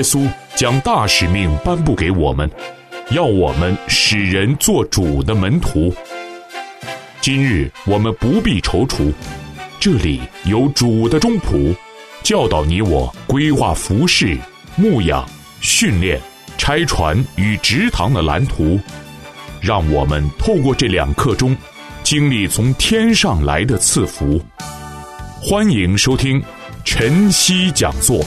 稣将大使命颁布给我们，要我们使人做主的门徒。今日我们不必踌躇，这里有主的中仆，教导你我规划服事、牧养、训练、拆船与植堂的蓝图，让我们透过这2课中经历从天上来的赐福。欢迎收听晨曦讲座。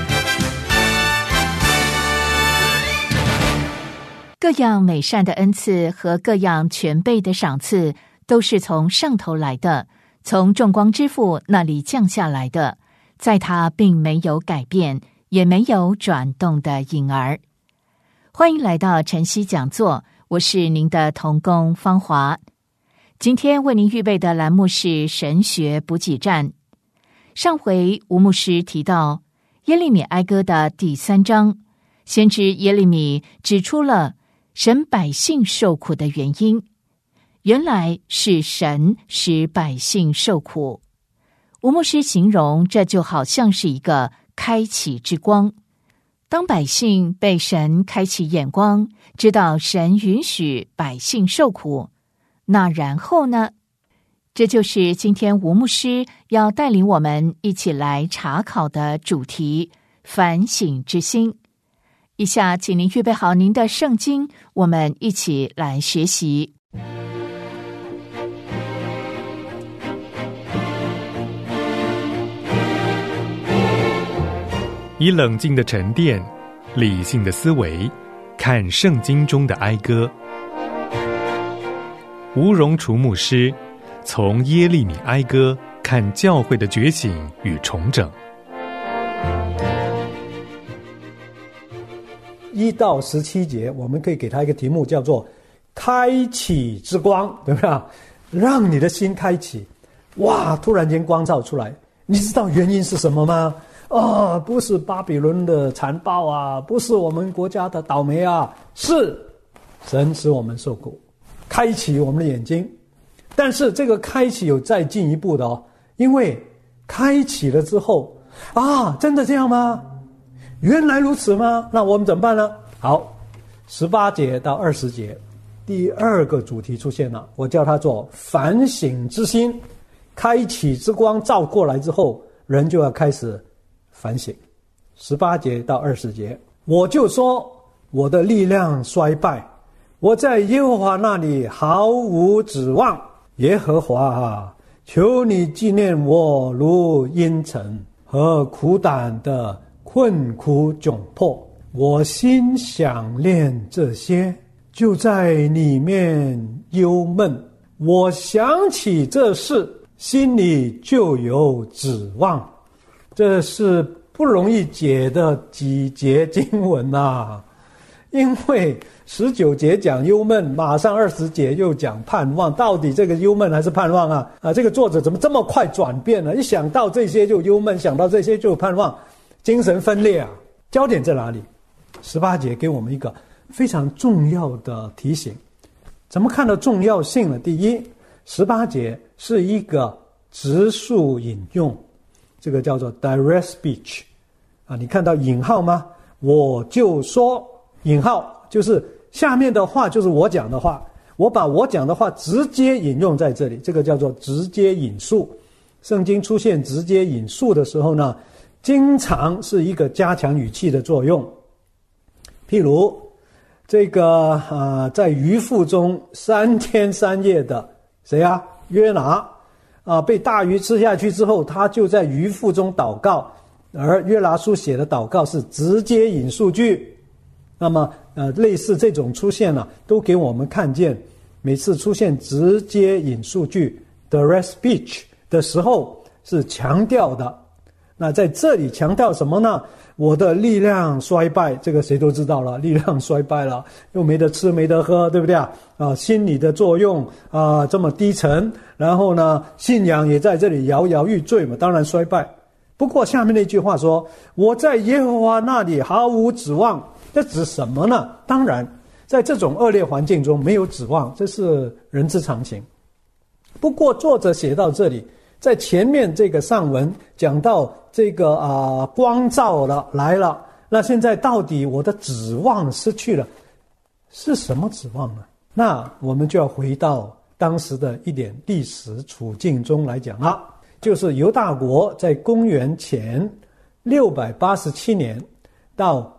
各样美善的恩赐和各样全备的赏赐，都是从上头来的，从众光之父那里降下来的，在他并没有改变，也没有转动的影儿。欢迎来到晨曦讲座，我是您的同工芳华。今天为您预备的栏目是神学补给站。上回吴牧师提到耶利米哀歌的第3章，先知耶利米指出了神百姓受苦的原因，原来是神使百姓受苦。吴牧师形容这就好像是一个开启之光，当百姓被神开启眼光，知道神允许百姓受苦，那然后呢？这就是今天吴牧师要带领我们一起来查考的主题——反省之心。以下请您预备好您的圣经，我们一起来学习。 以冷静的沉淀、理性的思维看圣经中的哀歌。吴荣厨牧师从耶利米哀歌看教会的觉醒与重整。 1到17节，我们可以给他一个题目，叫做开启之光，对不对？让你的心开启，哇，突然间光照出来。你知道原因是什么吗？不是巴比伦的残暴啊，不是我们国家的倒霉啊，是神使我们受苦，开启我们的眼睛。但是这个开启有再进一步的哦，因为开启了之后真的这样吗？原来如此吗？那我们怎么办呢？好，18节到20节，第2个主题出现了，我叫它做反省之心。开启之光照过来之后，人就要开始反省。18节到20节，我就说我的力量衰败，我在耶和华那里毫无指望。耶和华啊，求你纪念我如阴沉和苦胆的困苦窘迫。我心想念这些，就在里面忧闷。我想起这事，心里就有指望。这是不容易解的几节经文啊，因为19节讲忧闷，马上20节又讲盼望，到底这个忧闷还是盼望啊？这个作者怎么这么快转变呢？一想到这些就忧闷，想到这些就盼望，精神分裂啊！焦点在哪里？18节给我们一个非常重要的提醒。怎么看到重要性呢？第一，18节是一个直述引用，这个叫做 direct speech 你看到引号吗？我就说，引号就是下面的话就是我讲的话，我把我讲的话直接引用在这里，这个叫做直接引述。圣经出现直接引述的时候呢，经常是一个加强语气的作用。譬如这个在鱼腹中3天3夜的谁啊？约拿被大鱼吃下去之后，他就在鱼腹中祷告，而约拿书写的祷告是直接引述句。那么类似这种出现都给我们看见，每次出现直接引述句 direct speech 的时候是强调的。那在这里强调什么呢？我的力量衰败，这个谁都知道了，力量衰败了，又没得吃没得喝，对不对心理的作用这么低沉，然后呢信仰也在这里摇摇欲坠嘛，当然衰败。不过下面那句话说，我在耶和华那里毫无指望，这指什么呢？当然在这种恶劣环境中没有指望，这是人之常情。不过作者写到这里，在前面这个上文讲到这个光照了来了那现在到底我的指望失去了，是什么指望呢？那我们就要回到当时的一点历史处境中来讲了，就是犹大国在公元前687年到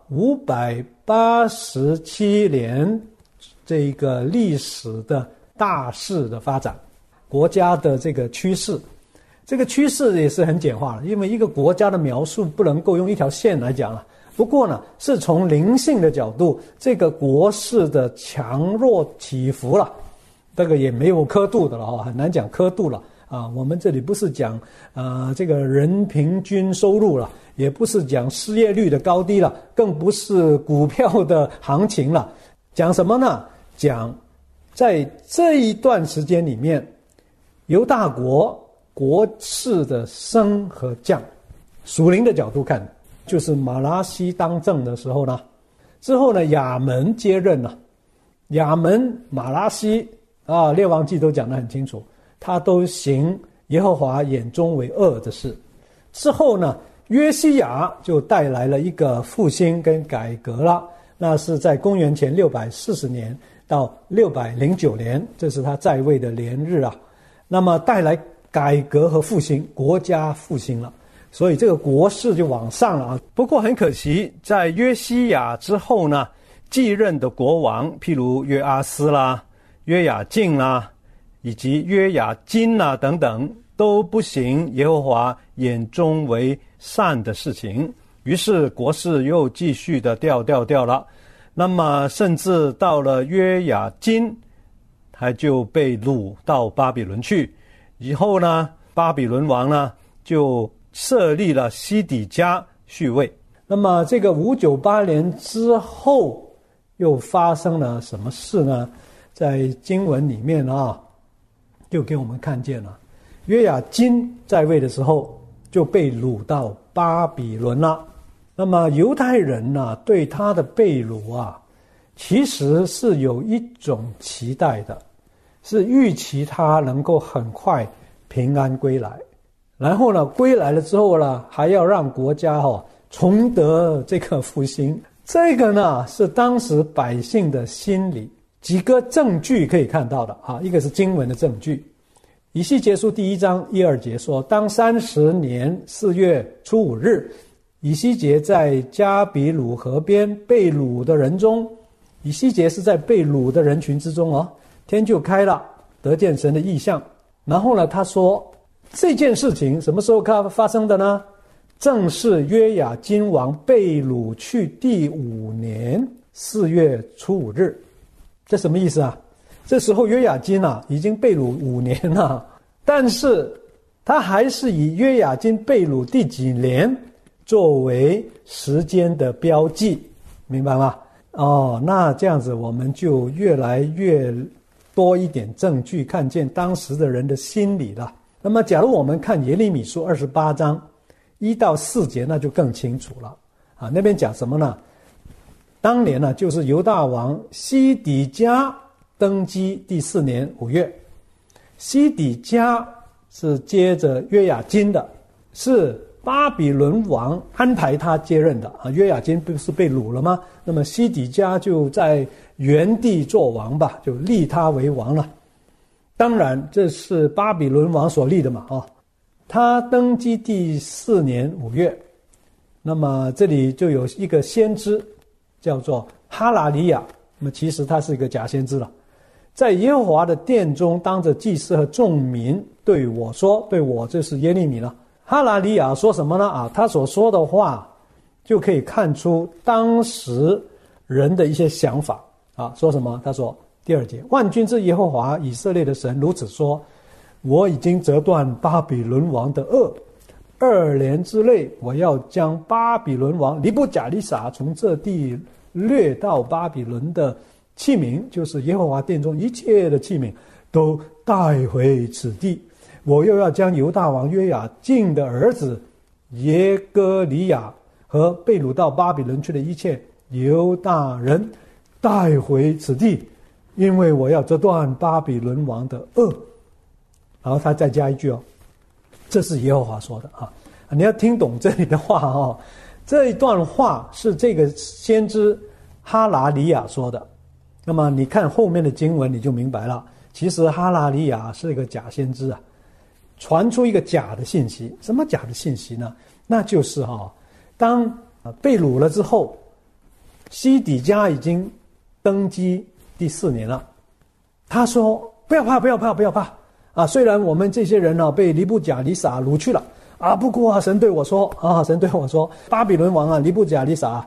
587年这个历史的大势的发展，国家的这个趋势。这个趋势也是很简化了，因为一个国家的描述不能够用一条线来讲了。不过呢，是从灵性的角度，这个国势的强弱起伏了，这个也没有刻度的了，很难讲刻度了啊。我们这里不是讲这个人平均收入了，也不是讲失业率的高低了，更不是股票的行情了。讲什么呢？讲在这一段时间里面，犹大国势的升和降，属灵的角度看，就是马拉西当政的时候呢，之后呢亚门接任了，亚门、马拉西列王记都讲得很清楚，他都行耶和华眼中为恶的事。之后呢，约西亚就带来了一个复兴跟改革了，那是在公元前640年到609年，这是他在位的年日啊。那么带来改革和复兴，国家复兴了，所以这个国势就往上了啊。不过很可惜，在约西亚之后呢，继任的国王，譬如约阿斯啦、约雅敬啦，以及约雅斤啦等等，都不行耶和华眼中为善的事情，于是国势又继续的掉了。那么甚至到了约雅斤，他就被掳到巴比伦去。以后呢，巴比伦王呢就设立了西底家续位。那么这个598年之后又发生了什么事呢？在经文里面就给我们看见了，约雅斤在位的时候就被掳到巴比伦了。那么犹太人对他的被掳其实是有一种期待的，是预期他能够很快平安归来，然后呢，归来了之后呢，还要让国家重得这个复兴。这个呢是当时百姓的心理，几个证据可以看到的一个是经文的证据。以西结书第1章1、2节说，当30年4月初5日，以西结在加比鲁河边被掳的人中，以西结是在被掳的人群之中天就开了，得见神的异象。然后呢，他说这件事情什么时候发生的呢？正是约雅斤王被掳去第5年4月初5日。这什么意思啊？这时候约雅斤已经被掳5年了，但是他还是以约雅斤被掳第几年作为时间的标记，明白吗？那这样子我们就越来越多一点证据看见当时的人的心理了。那么假如我们看耶利米书28章1到4节，那就更清楚了那边讲什么呢？当年呢，就是犹大王西底家登基第4年5月，西底家是接着约雅斤的，是巴比伦王安排他接任的约雅斤不是被掳了吗？那么西底家就在原地做王吧，就立他为王了。当然这是巴比伦王所立的嘛他登基第4年5月，那么这里就有一个先知叫做哈拿利亚，那么其实他是一个假先知了，在耶和华的殿中当着祭司和众民对我说，对我就是耶利米了。哈拿利亚说什么呢他所说的话就可以看出当时人的一些想法说什么？他说第2节，万军之耶和华以色列的神如此说，我已经折断巴比伦王的轭，2年之内我要将巴比伦王尼布甲尼撒从这地掠到巴比伦的器皿，就是耶和华殿中一切的器皿都带回此地。我又要将犹大王约雅敬的儿子耶哥尼亚和被掳到巴比伦去的一切犹大人带回此地，因为我要折断巴比伦王的轭。然后他再加一句这是耶和华说的你要听懂这里的话这一段话是这个先知哈拿尼亚说的。那么你看后面的经文你就明白了，其实哈拿尼亚是一个假先知啊，传出一个假的信息。什么假的信息呢？那就是当被掳了之后，西底家已经登基第4年了，他说不要怕，不要怕，不要怕啊！虽然我们这些人被尼布甲尼撒掳去了啊，不过神对我说巴比伦王尼布甲尼撒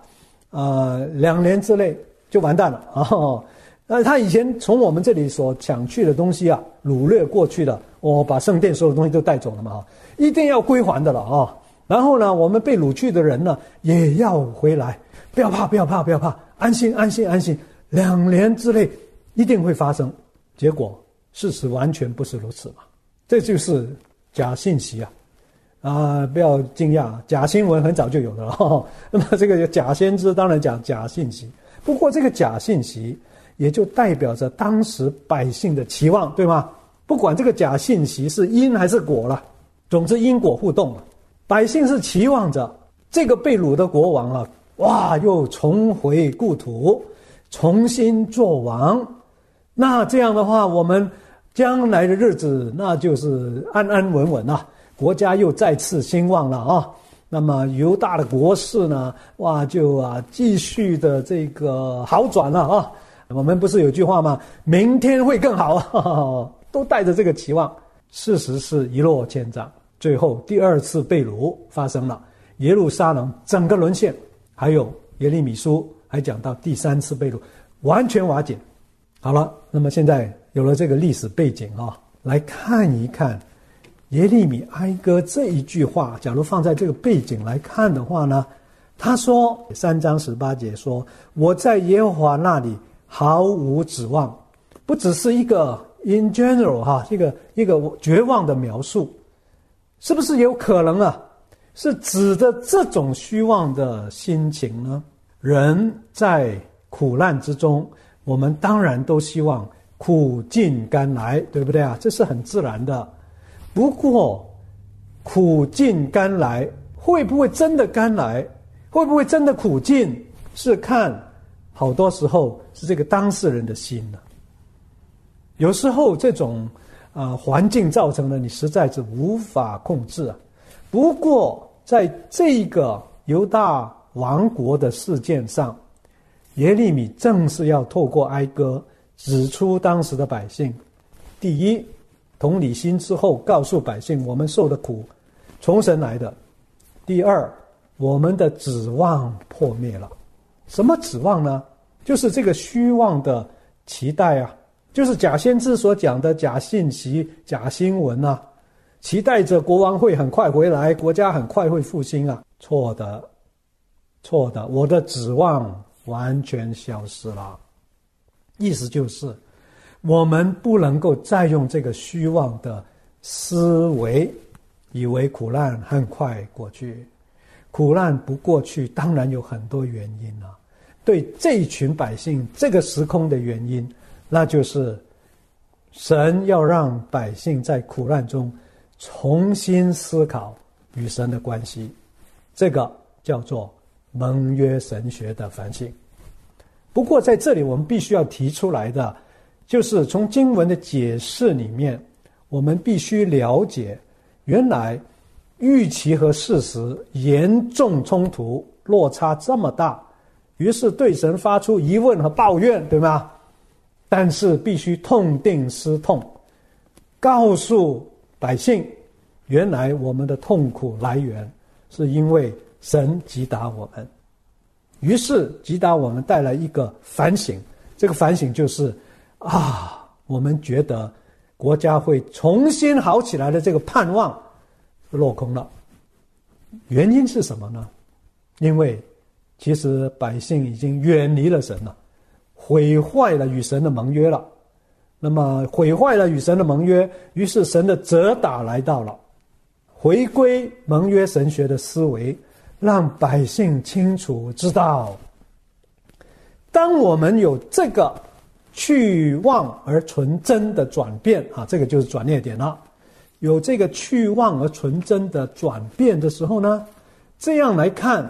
2年之内就完蛋了啊！他以前从我们这里所抢去的东西掳掠过去的，把圣殿所有东西都带走了嘛，一定要归还的了啊！然后呢，我们被掳去的人呢也要回来，不要怕，不要怕，不要怕，安心，安心，安心，2年之内一定会发生。结果事实完全不是如此嘛，这就是假信息不要惊讶，假新闻很早就有的了那么这个假先知当然讲假信息，不过这个假信息也就代表着当时百姓的期望，对吗？不管这个假信息是因还是果了，总之因果互动了。百姓是期望着这个被掳的国王又重回故土，重新做王。那这样的话，我们将来的日子那就是安安稳稳国家又再次兴旺了那么犹大的国势呢，就继续的这个好转了我们不是有句话吗？明天会更好都带着这个期望。事实是一落千丈，最后第2次被掳发生了，耶路撒冷整个沦陷，还有耶利米书还讲到第3次被掳完全瓦解。好了，那么现在有了这个历史背景来看一看耶利米哀歌这一句话，假如放在这个背景来看的话呢，他说3章18节说，我在耶和华那里毫无指望，不只是一个 in general 一个绝望的描述，是不是有可能是指的这种虚妄的心情呢？人在苦难之中，我们当然都希望苦尽甘来，对不对这是很自然的。不过苦尽甘来会不会真的甘来，会不会真的苦尽，是看好多时候是这个当事人的心有时候这种环境造成的你实在是无法控制不过在这个犹大王国的事件上，耶利米正是要透过哀歌指出当时的百姓，第一，同理心之后告诉百姓我们受的苦从神来的；第二，我们的指望破灭了。什么指望呢？就是这个虚妄的期待就是假先知所讲的假信息、假新闻期待着国王会很快回来，国家很快会复兴错的，我的指望完全消失了。意思就是我们不能够再用这个虚妄的思维，以为苦难很快过去。苦难不过去当然有很多原因对这一群百姓这个时空的原因，那就是神要让百姓在苦难中重新思考与神的关系，这个叫做盟约神学的反省。不过在这里我们必须要提出来的，就是从经文的解释里面，我们必须了解，原来预期和事实严重冲突，落差这么大，于是对神发出疑问和抱怨，对吗？但是必须痛定思痛，告诉百姓，原来我们的痛苦来源是因为神击打我们。于是击打我们带来一个反省，这个反省就是我们觉得国家会重新好起来的这个盼望落空了。原因是什么呢？因为其实百姓已经远离了神了，毁坏了与神的盟约了。那么毁坏了与神的盟约，于是神的责打来到了，回归盟约神学的思维，让百姓清楚知道，当我们有这个去妄而存真的转变这个就是转捩点了。有这个去妄而存真的转变的时候呢，这样来看，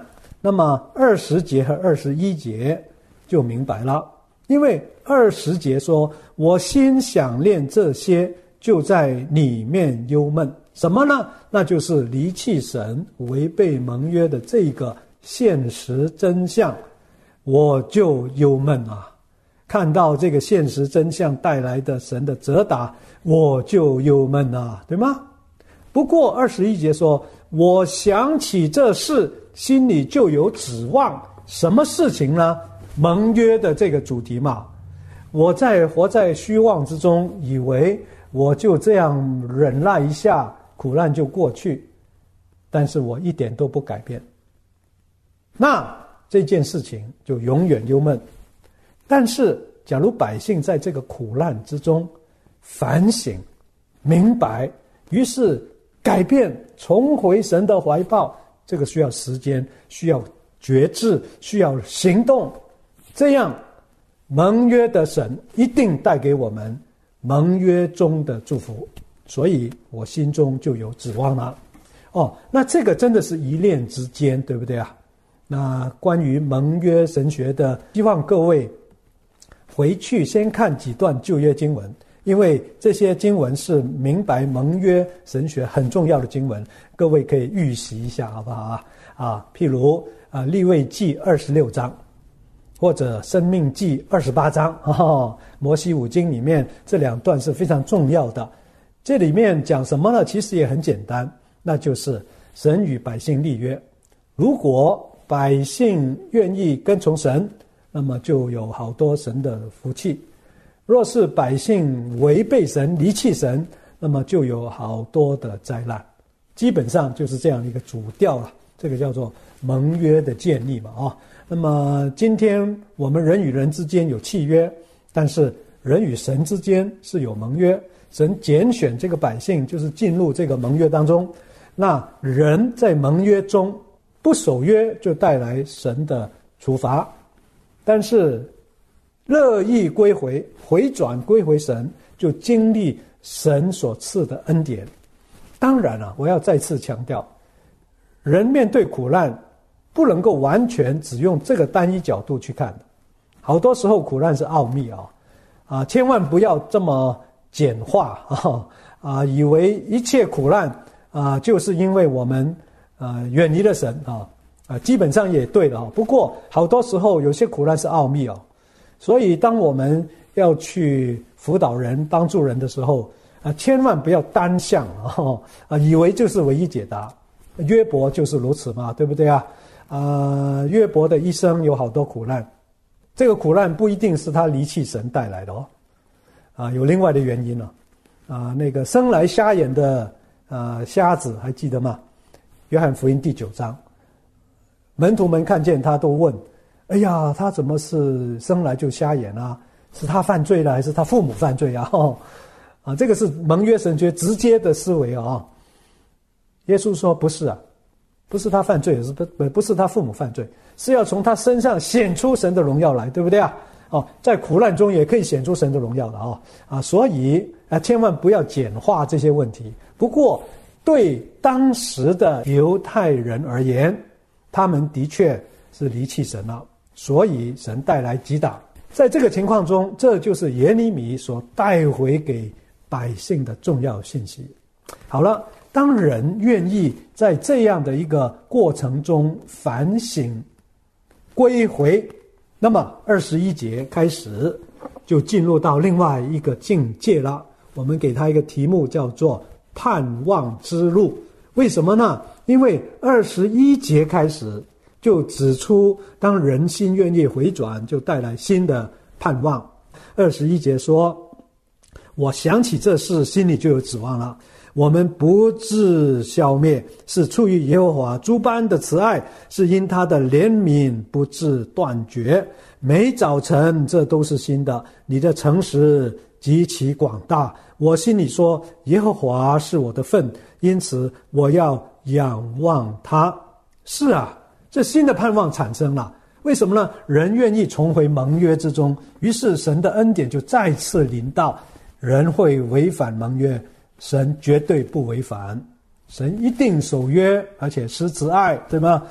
那么20节和21节就明白了，因为20节说，我心想念这些，就在里面忧闷。什么呢？那就是离弃神、违背盟约的这个现实真相，我就忧闷啊。看到这个现实真相带来的神的责打，我就忧闷啊，对吗？不过21节说，我想起这事，心里就有指望。什么事情呢？盟约的这个主题嘛。我活在虚妄之中，以为我就这样忍耐一下，苦难就过去，但是我一点都不改变，那这件事情就永远忧闷。但是假如百姓在这个苦难之中反省明白，于是改变，重回神的怀抱，这个需要时间，需要觉知，需要行动，这样盟约的神一定带给我们盟约中的祝福，所以我心中就有指望了。那这个真的是一念之间，对不对啊？那关于盟约神学的，希望各位回去先看几段旧约经文，因为这些经文是明白盟约神学很重要的经文，各位可以预习一下，好不好啊？譬如利未记26章，或者申命记28章，摩西五经里面这2段是非常重要的。这里面讲什么呢？其实也很简单，那就是神与百姓立约，如果百姓愿意跟从神，那么就有好多神的福气；若是百姓违背神、离弃神，那么就有好多的灾难。基本上就是这样一个主调了，这个叫做盟约的建立嘛。那么今天我们人与人之间有契约，但是人与神之间是有盟约。神拣选这个百姓，就是进入这个盟约当中。那人在盟约中不守约，就带来神的处罚。但是乐意归回、回转归回神，就经历神所赐的恩典。当然了，我要再次强调，人面对苦难不能够完全只用这个单一角度去看的。好多时候苦难是奥秘千万不要这么简化以为一切苦难就是因为我们远离了神基本上也对的不过好多时候有些苦难是奥秘所以当我们要去辅导人、帮助人的时候千万不要单向以为就是唯一解答。约伯就是如此嘛，对不对约伯的一生有好多苦难，这个苦难不一定是他离弃神带来的有另外的原因那个生来瞎眼的瞎子还记得吗？约翰福音第9章，门徒们看见他都问：哎呀，他怎么是生来就瞎眼啊？是他犯罪了，还是他父母犯罪啊？这个是盟约神学直接的思维耶稣说不是不是他犯罪，不是他父母犯罪，是要从他身上显出神的荣耀来，对不对在苦难中也可以显出神的荣耀的所以千万不要简化这些问题。不过对当时的犹太人而言，他们的确是离弃神了，所以神带来击打。在这个情况中，这就是耶利米所带回给百姓的重要信息。好了，当人愿意在这样的一个过程中反省归回，那么21节开始就进入到另外一个境界了。我们给他一个题目叫做盼望之路。为什么呢？因为21节开始就指出，当人心愿意回转，就带来新的盼望。21节说，我想起这事，心里就有指望了。我们不致消灭，是出于耶和华诸般的慈爱，是因他的怜悯不致断绝。每早晨这都是新的，你的诚实极其广大。我心里说，耶和华是我的份，因此我要仰望他。是这新的盼望产生了。为什么呢？人愿意重回盟约之中，于是神的恩典就再次临到。人会违反盟约，神绝对不违反，神一定守约，而且施慈爱，对吗？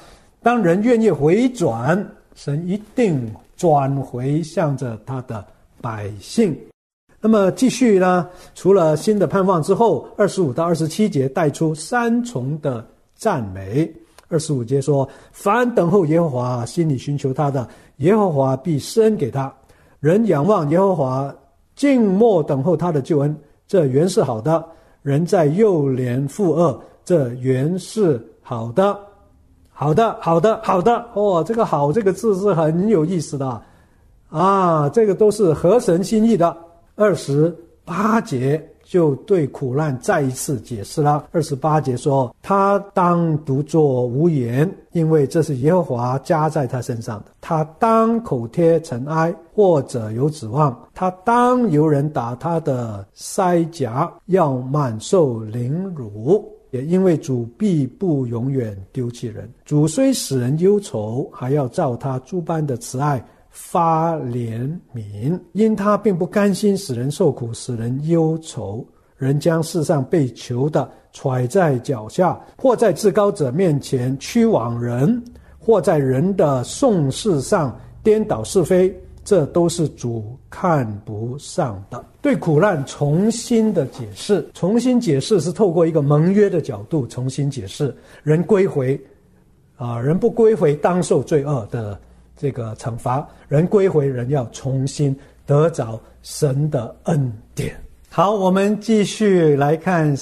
当人愿意回转，神一定转回向着他的百姓。那么继续呢，除了新的盼望之后，25到27节带出3重的赞美。25节说，凡等候耶和华，心里寻求他的，耶和华必施恩给他。人仰望耶和华，静默等候他的救恩，这原是好的。人在幼年负恶，这原是好的。好的，好的，好的。这个好这个字是很有意思的啊，这个都是合神心意的。28节就对苦难再一次解释了。28节说，他当独坐无言，因为这是耶和华加在他身上的。他当口贴尘埃，或者有指望。他当由人打他的腮颊，要满受凌辱。也因为主必不永远丢弃人，主虽使人忧愁，还要照他诸般的慈爱发怜悯，因他并不甘心使人受苦，使人忧愁。人将世上被囚的揣在脚下，或在至高者面前屈枉人，或在人的讼事上颠倒是非，这都是主看不上的。对苦难重新的解释，重新解释是透过一个盟约的角度重新解释。人归回人不归回当受罪恶的这个惩罚，人归回，人要重新得着神的恩典。好，我们继续来看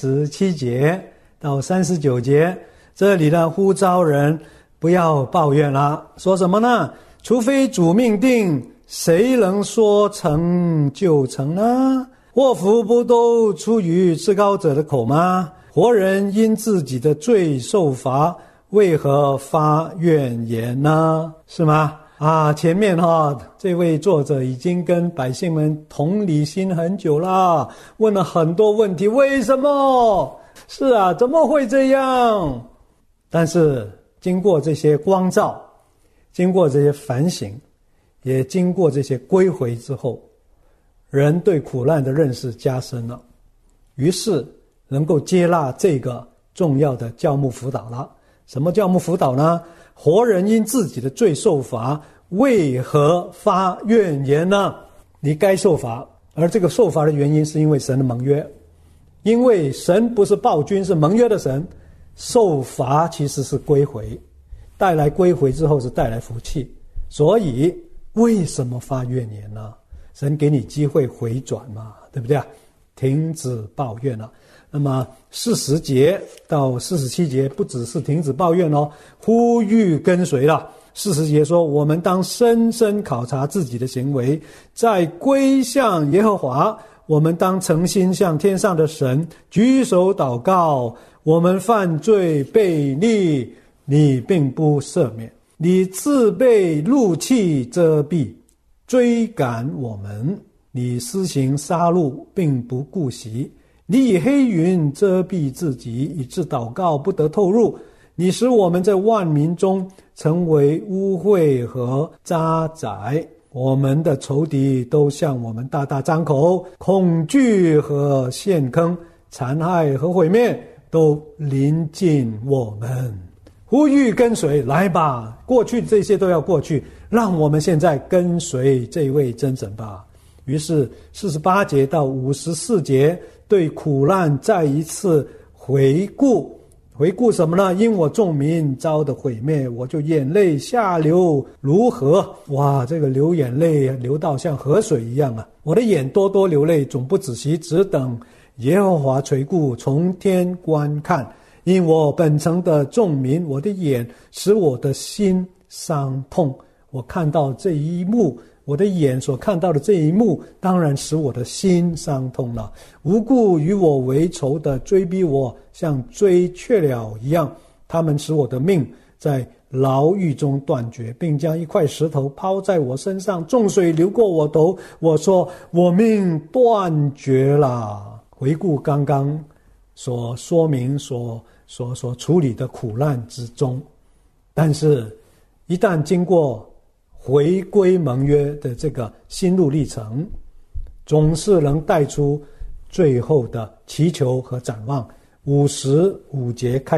37节到39节，这里呢呼召人不要抱怨了，说什么呢？除非主命定，谁能说成就成呢？祸福不都出于至高者的口吗？活人因自己的罪受罚，为何发怨言呢？是吗？前面这位作者已经跟百姓们同理心很久了，问了很多问题，为什么？是啊，怎么会这样？但是经过这些光照，经过这些反省，也经过这些归回之后，人对苦难的认识加深了，于是能够接纳这个重要的教牧辅导了。什么教牧辅导呢？活人因自己的罪受罚，为何发怨言呢？你该受罚，而这个受罚的原因是因为神的盟约，因为神不是暴君，是盟约的神，受罚其实是归回，带来归回之后是带来福气，所以为什么发怨言呢？神给你机会回转嘛，对不对啊？停止抱怨了。那么40节到47节不只是停止抱怨呼吁跟随了。40节说，我们当深深考察自己的行为，再归向耶和华。我们当诚心向天上的神举手祷告。我们犯罪悖逆，你并不赦免，你自被怒气遮蔽，追赶我们。你施行杀戮，并不顾惜。你以黑云遮蔽自己，以致祷告不得透入。你使我们在万民中成为污秽和渣滓，我们的仇敌都向我们大大张口，恐惧和陷坑，残害和毁灭都临近我们。呼吁跟随，来吧，过去这些都要过去，让我们现在跟随这位真神吧。于是48节到54节对苦难再一次回顾什么呢？因我众民遭的毁灭，我就眼泪下流如河。哇，这个流眼泪流到像河水一样啊！我的眼多多流泪，总不止息，只等耶和华垂顾，从天观看。因我本城的众民，我的眼使我的心伤痛。我看到这一幕，我的眼所看到的这一幕，当然使我的心伤痛了。无故与我为仇的追逼我，像追雀鸟一样。他们使我的命在牢狱中断绝，并将一块石头抛在我身上，众水流过我头。我说，我命断绝了。回顾刚刚所说明所处理的苦难之中，但是一旦经过回归盟约的这个心路历程，总是能带出最后的祈求和展望。55节开始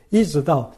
一直到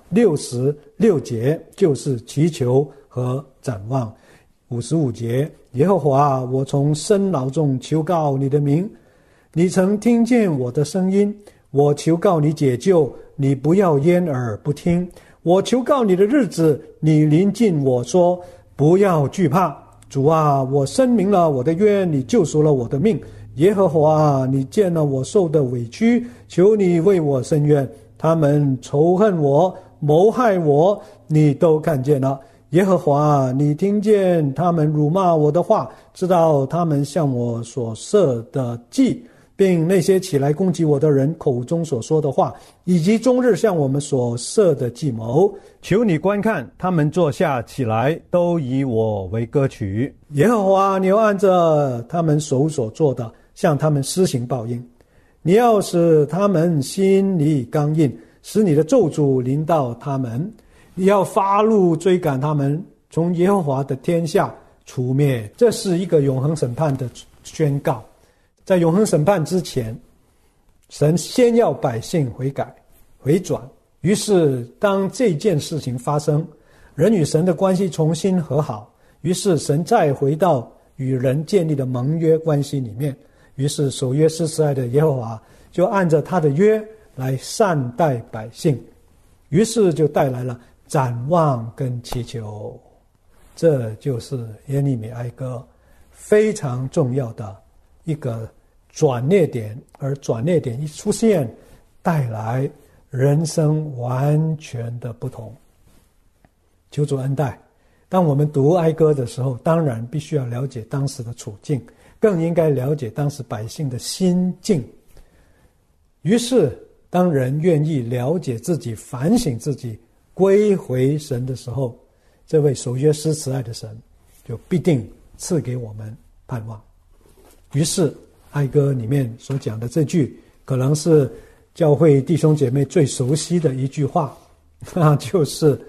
66节就是祈求和展望。55节，耶和华，我从深牢中求告你的名，你曾听见我的声音，我求告你解救，你不要掩耳不听。我求告你的日子，你临近我说，不要惧怕。主啊，我申明了我的约，你救赎了我的命。耶和华，你见了我受的委屈，求你为我伸冤。他们仇恨我，谋害我，你都看见了。耶和华，你听见他们辱骂我的话，知道他们向我所设的计，并那些起来攻击我的人口中所说的话，以及终日向我们所设的计谋。求你观看，他们坐下起来，都以我为歌曲。耶和华，你要按着他们手所做的，向他们施行报应。你要使他们心里刚硬，使你的咒诅临到他们。你要发怒追赶他们，从耶和华的天下除灭。这是一个永恒审判的宣告。在永恒审判之前，神先要百姓悔改回转。于是当这件事情发生，人与神的关系重新和好，于是神再回到与人建立的盟约关系里面。于是守约施慈爱的耶和华就按着他的约来善待百姓，于是就带来了展望跟祈求。这就是耶利米哀歌非常重要的一个转捩点，而转捩点一出现，带来人生完全的不同。求主恩待。当我们读哀歌的时候，当然必须要了解当时的处境，更应该了解当时百姓的心境。于是当人愿意了解自己，反省自己，归回神的时候，这位守约施慈爱的神就必定赐给我们盼望。于是哀歌里面所讲的这句，可能是教会弟兄姐妹最熟悉的一句话，那就是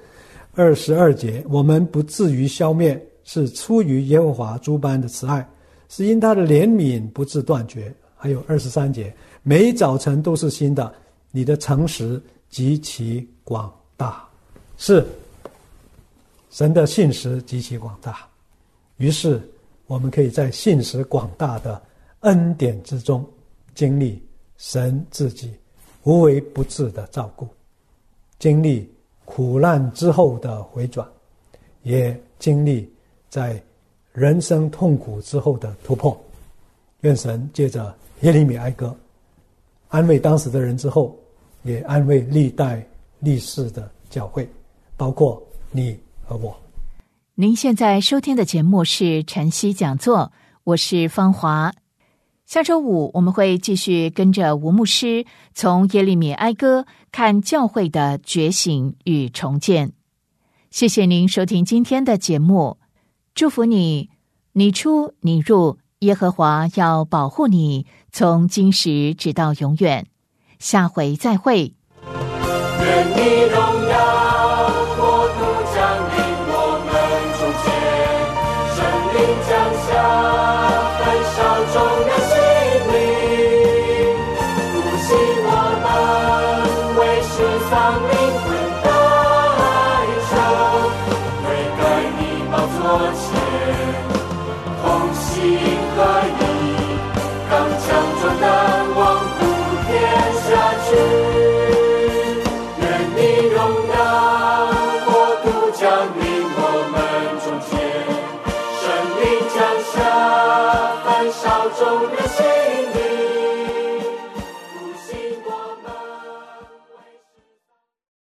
22节，我们不至于消灭，是出于耶和华诸般的慈爱，是因他的怜悯不致断绝。还有23节，每早晨都是新的，你的诚实极其广大。是神的信实极其广大，于是我们可以在信实广大的恩典之中经历神自己无微不至的照顾，经历苦难之后的回转，也经历在人生痛苦之后的突破。愿神借着耶利米哀歌安慰当时的人之后，也安慰历代历世的教会，包括你和我。 您现在收听的节目是晨曦讲座，我是芳华。下周五我们会继续跟着吴牧师从耶利米哀歌看教会的觉醒与重建。谢谢您收听今天的节目，祝福你，你出你入，耶和华要保护你，从今时直到永远。下回再会。 愿你荣耀国度降临我们中间，圣灵降下焚烧众人心灵，复兴我们为世丧灵魂代求，悔改你宝座前同心合一，刚强壮胆我